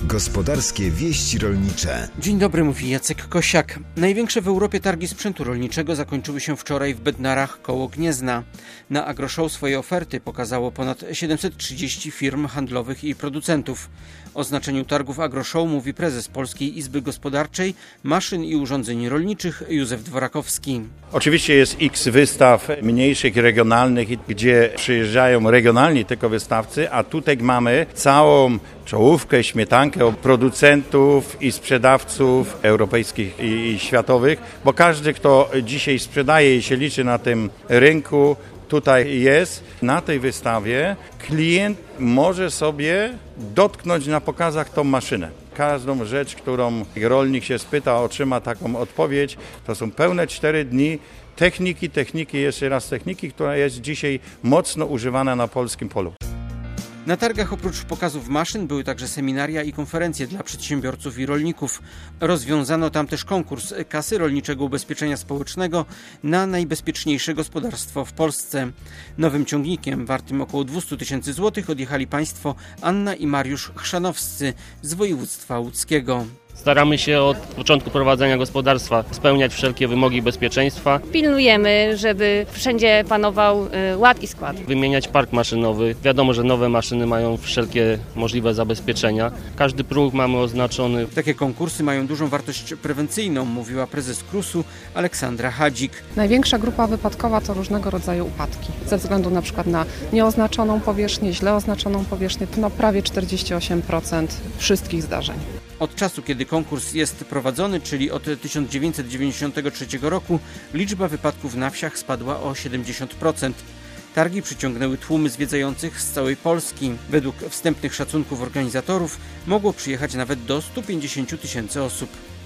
Gospodarskie wieści rolnicze. Dzień dobry, mówi Jacek Kosiak. Największe w Europie targi sprzętu rolniczego zakończyły się wczoraj w Bednarach koło Gniezna. Na AgroShow swoje oferty pokazało ponad 730 firm handlowych i producentów. O znaczeniu targów AgroShow mówi prezes Polskiej Izby Gospodarczej Maszyn i Urządzeń Rolniczych Józef Dworakowski. Oczywiście jest x wystaw mniejszych, regionalnych, gdzie przyjeżdżają regionalni tylko wystawcy, a tutaj mamy całą czołówkę, śmietankę producentów i sprzedawców europejskich i światowych, bo każdy, kto dzisiaj sprzedaje i się liczy na tym rynku, tutaj jest. Na tej wystawie klient może sobie dotknąć na pokazach tą maszynę. Każdą rzecz, którą rolnik się spyta, otrzyma taką odpowiedź. To są pełne 4 dni techniki, która jest dzisiaj mocno używana na polskim polu. Na targach oprócz pokazów maszyn były także seminaria i konferencje dla przedsiębiorców i rolników. Rozwiązano tam też konkurs Kasy Rolniczego Ubezpieczenia Społecznego na najbezpieczniejsze gospodarstwo w Polsce. Nowym ciągnikiem wartym około 200 000 złotych odjechali państwo Anna i Mariusz Chrzanowscy z województwa łódzkiego. Staramy się od początku prowadzenia gospodarstwa spełniać wszelkie wymogi bezpieczeństwa. Pilnujemy, żeby wszędzie panował ład i skład. Wymieniać park maszynowy. Wiadomo, że nowe maszyny mają wszelkie możliwe zabezpieczenia. Każdy próg mamy oznaczony. Takie konkursy mają dużą wartość prewencyjną, mówiła prezes KRUS-u Aleksandra Hadzik. Największa grupa wypadkowa to różnego rodzaju upadki. Ze względu na przykład na nieoznaczoną powierzchnię, źle oznaczoną powierzchnię, to prawie 48% wszystkich zdarzeń. Od czasu, kiedy konkurs jest prowadzony, czyli od 1993 roku, liczba wypadków na wsiach spadła o 70%. Targi przyciągnęły tłumy zwiedzających z całej Polski. Według wstępnych szacunków organizatorów mogło przyjechać nawet do 150 000 osób.